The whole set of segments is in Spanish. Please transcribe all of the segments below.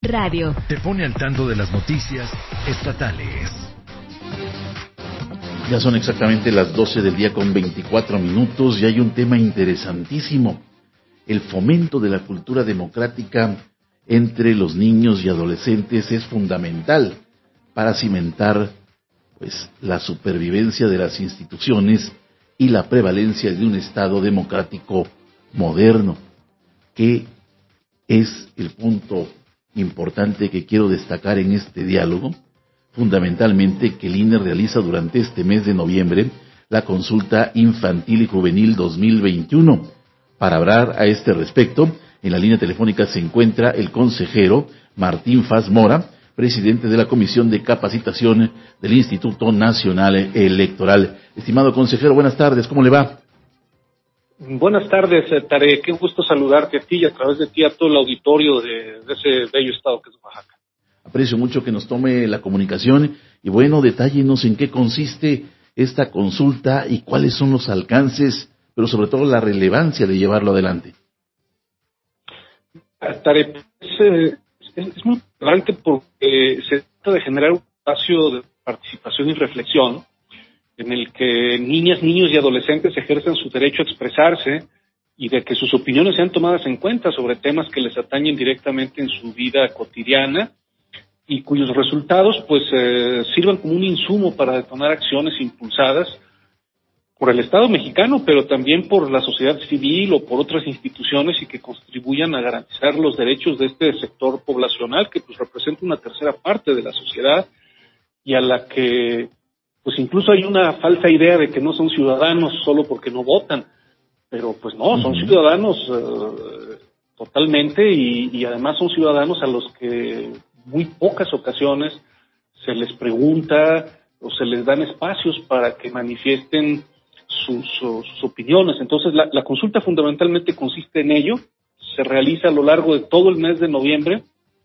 Radio. Te pone al tanto de las noticias estatales. Ya son exactamente las 12 del día con 24 minutos y hay un tema interesantísimo. El fomento de la cultura democrática entre los niños y adolescentes es fundamental para cimentar la supervivencia de las instituciones y la prevalencia de un Estado democrático moderno, que es el punto importante que quiero destacar en este diálogo. Fundamentalmente que el INE realiza durante este mes de noviembre la consulta infantil y juvenil 2021. Para hablar a este respecto, en la línea telefónica se encuentra el consejero Martín Faz Mora, presidente de la Comisión de Capacitación del Instituto Nacional Electoral. Estimado consejero, buenas tardes, ¿cómo le va? Buenas tardes, Tare, qué gusto saludarte a ti y a través de ti a todo el auditorio de ese bello estado que es Oaxaca. Aprecio mucho que nos tome la comunicación y bueno, detállenos en qué consiste esta consulta y cuáles son los alcances, pero sobre todo la relevancia de llevarlo adelante. Tare, es muy importante porque se trata de generar un espacio de participación y reflexión en el que niñas, niños y adolescentes ejerzan su derecho a expresarse y de que sus opiniones sean tomadas en cuenta sobre temas que les atañen directamente en su vida cotidiana y cuyos resultados sirvan como un insumo para detonar acciones impulsadas por el Estado mexicano, pero también por la sociedad civil o por otras instituciones y que contribuyan a garantizar los derechos de este sector poblacional que representa una tercera parte de la sociedad y a la que incluso hay una falsa idea de que no son ciudadanos solo porque no votan, pero no, son ciudadanos totalmente y además son ciudadanos a los que muy pocas ocasiones se les pregunta o se les dan espacios para que manifiesten sus opiniones. Entonces la consulta fundamentalmente consiste en ello, se realiza a lo largo de todo el mes de noviembre,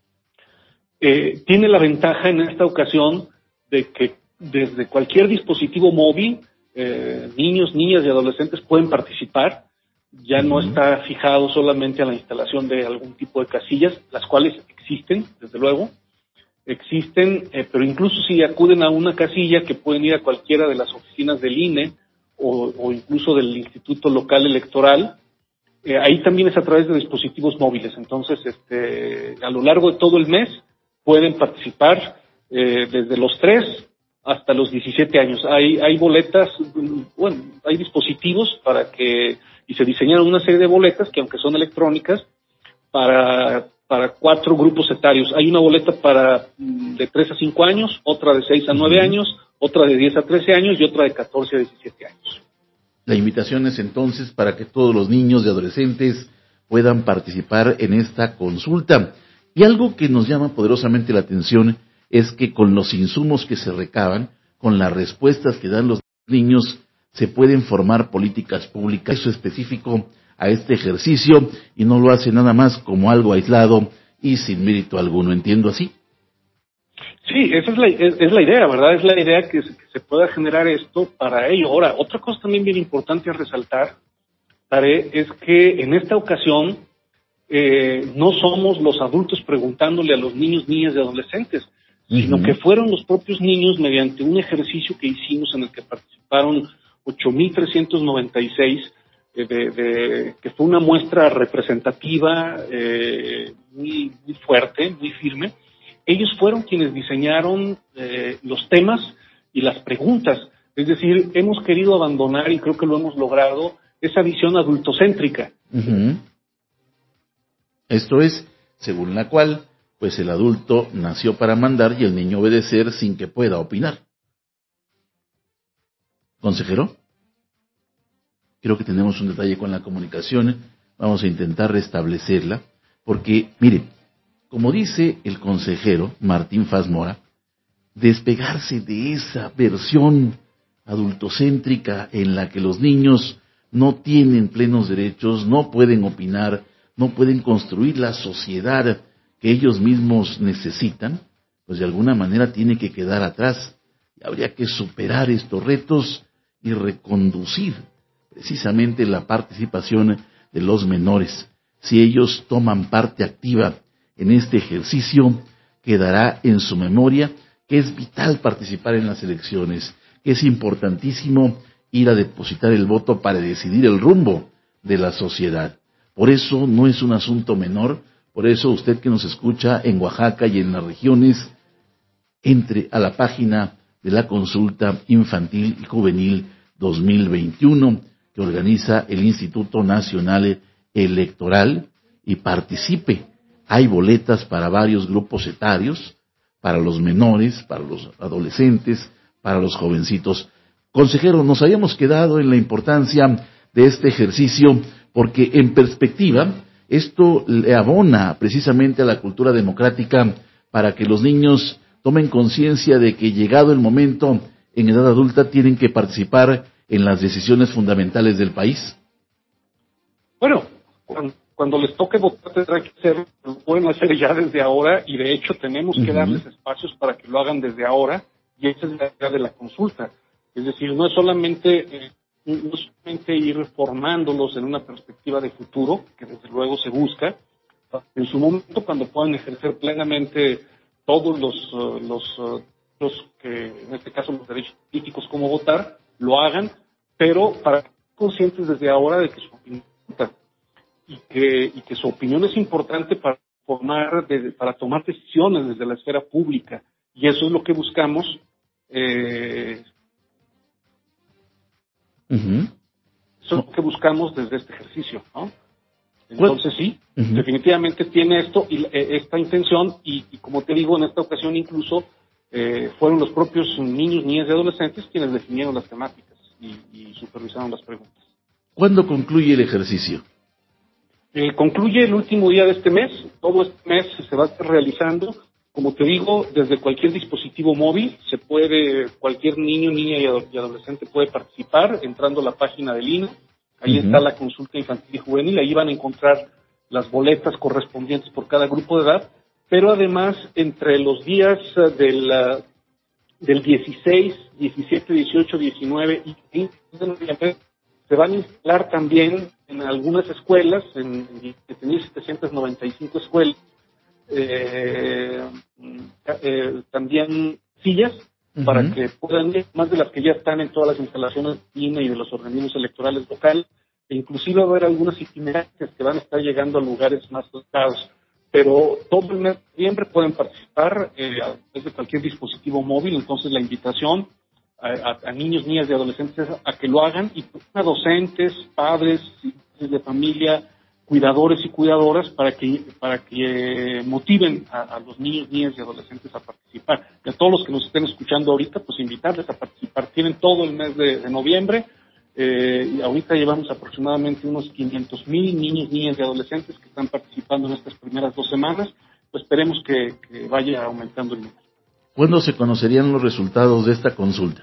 tiene la ventaja en esta ocasión de que desde cualquier dispositivo móvil, niños, niñas y adolescentes pueden participar. Ya no está fijado solamente a la instalación de algún tipo de casillas, las cuales existen, desde luego, pero incluso si acuden a una casilla que pueden ir a cualquiera de las oficinas del INE o incluso del Instituto Local Electoral, ahí también es a través de dispositivos móviles. Entonces, a lo largo de todo el mes pueden participar desde los 3 hasta los 17 años. Hay boletas, hay dispositivos y se diseñaron una serie de boletas que, aunque son electrónicas, para 4 grupos etarios. Hay una boleta de 3 a 5 años, otra de 6 a 9 años, otra de 10 a 13 años y otra de 14 a 17 años. La invitación es entonces para que todos los niños y adolescentes puedan participar en esta consulta. Y algo que nos llama poderosamente la atención es que con los insumos que se recaban, con las respuestas que dan los niños, se pueden formar políticas públicas. Eso es específico a este ejercicio y no lo hace nada más como algo aislado y sin mérito alguno. ¿Entiendo así? Sí, esa es la idea, ¿verdad? Es la idea que se pueda generar esto para ello. Ahora, otra cosa también bien importante a resaltar, Tare, es que en esta ocasión no somos los adultos preguntándole a los niños, niñas y adolescentes, sino que fueron los propios niños mediante un ejercicio que hicimos en el que participaron 8,396, que fue una muestra representativa muy fuerte, muy firme. Ellos fueron quienes diseñaron los temas y las preguntas. Es decir, hemos querido abandonar, y creo que lo hemos logrado, esa visión adultocéntrica. Esto es, según la cual el adulto nació para mandar y el niño obedecer sin que pueda opinar. ¿Consejero? Creo que tenemos un detalle con la comunicación. Vamos a intentar restablecerla, porque, mire, como dice el consejero Martín Faz Mora, despegarse de esa versión adultocéntrica en la que los niños no tienen plenos derechos, no pueden opinar, no pueden construir la sociedad que ellos mismos necesitan, de alguna manera tiene que quedar atrás. Y habría que superar estos retos y reconducir precisamente la participación de los menores. Si ellos toman parte activa en este ejercicio quedará en su memoria que es vital participar en las elecciones, que es importantísimo ir a depositar el voto para decidir el rumbo de la sociedad. Por eso no es un asunto menor, por eso usted que nos escucha en Oaxaca y en las regiones, entre a la página de la Consulta Infantil y Juvenil 2021 que organiza el Instituto Nacional Electoral y participe. Hay boletas para varios grupos etarios, para los menores, para los adolescentes, para los jovencitos. Consejero, nos habíamos quedado en la importancia de este ejercicio porque en perspectiva esto le abona precisamente a la cultura democrática para que los niños tomen conciencia de que llegado el momento en edad adulta tienen que participar en las decisiones fundamentales del país. Bueno, cuando les toque votar tendrán que hacerlo, lo pueden hacer ya desde ahora y de hecho tenemos que darles espacios para que lo hagan desde ahora y esa es la idea de la consulta. Es decir, no es solamente ir formándolos en una perspectiva de futuro, que desde luego se busca, en su momento cuando puedan ejercer plenamente todos los que, en este caso los derechos políticos como votar, lo hagan, pero para ser conscientes desde ahora de que su opinión importa y que su opinión es importante para para tomar decisiones desde la esfera pública y eso es lo que buscamos. Eso es lo que buscamos desde este ejercicio, ¿no? Entonces sí, definitivamente tiene esta intención y como te digo, en esta ocasión incluso fueron los propios niños, niñas y adolescentes quienes definieron las temáticas y supervisaron las preguntas. ¿Cuándo concluye el ejercicio? Concluye el último día de este mes, todo este mes se va a estar realizando, como te digo, desde cualquier dispositivo móvil, cualquier niño, niña y adolescente puede participar entrando a la página del INE. Ahí está la consulta infantil y juvenil, ahí van a encontrar las boletas correspondientes por cada grupo de edad, pero además entre los días del 16, 17, 18, 19 y 20 de noviembre se van a instalar también en algunas escuelas, en 17.795 escuelas, también sillas para que puedan ir, más de las que ya están en todas las instalaciones de INE y de los organismos electorales locales, e inclusive va a haber algunas itinerantes que van a estar llegando a lugares más alejados. Pero todo el mes de noviembre pueden participar desde cualquier dispositivo móvil, entonces la invitación a niños, niñas y adolescentes a que lo hagan y a docentes, padres de familia, cuidadores y cuidadoras para que motiven a los niños, niñas y adolescentes a participar. Y a todos los que nos estén escuchando ahorita, pues invitarles a participar. Tienen todo el mes de noviembre. Y ahorita llevamos aproximadamente unos 500,000 niños, niñas y adolescentes que están participando en estas primeras 2 semanas. Pues esperemos que vaya aumentando el número. ¿Cuándo se conocerían los resultados de esta consulta?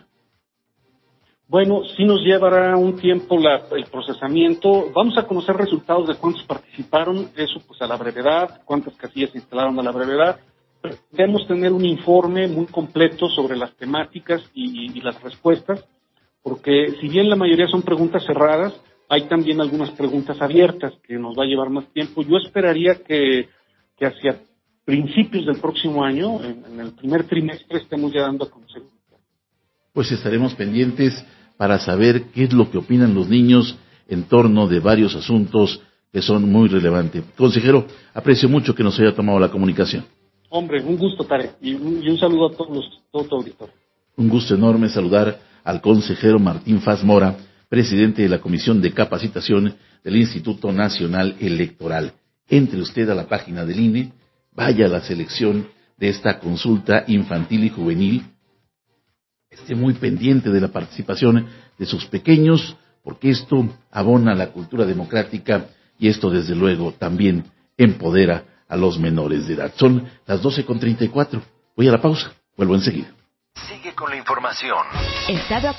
Bueno, sí nos llevará un tiempo el procesamiento. Vamos a conocer resultados de cuántos participaron, eso pues a la brevedad, cuántas casillas se instalaron a la brevedad. Debemos tener un informe muy completo sobre las temáticas y las respuestas, porque si bien la mayoría son preguntas cerradas, hay también algunas preguntas abiertas que nos va a llevar más tiempo. Yo esperaría que hacia principios del próximo año, en el primer trimestre, estemos ya dando a conocer. Pues estaremos pendientes para saber qué es lo que opinan los niños en torno de varios asuntos que son muy relevantes. Consejero, aprecio mucho que nos haya tomado la comunicación. Hombre, un gusto, Tarek, y un saludo a todo tu auditorio. Un gusto enorme saludar al consejero Martín Faz Mora, presidente de la Comisión de Capacitación del Instituto Nacional Electoral. Entre usted a la página del INE, vaya a la selección de esta consulta infantil y juvenil. Esté muy pendiente de la participación de sus pequeños, porque esto abona la cultura democrática y esto desde luego también empodera a los menores de edad. Son las 12:34. Voy a la pausa. Vuelvo enseguida. Sigue con la información.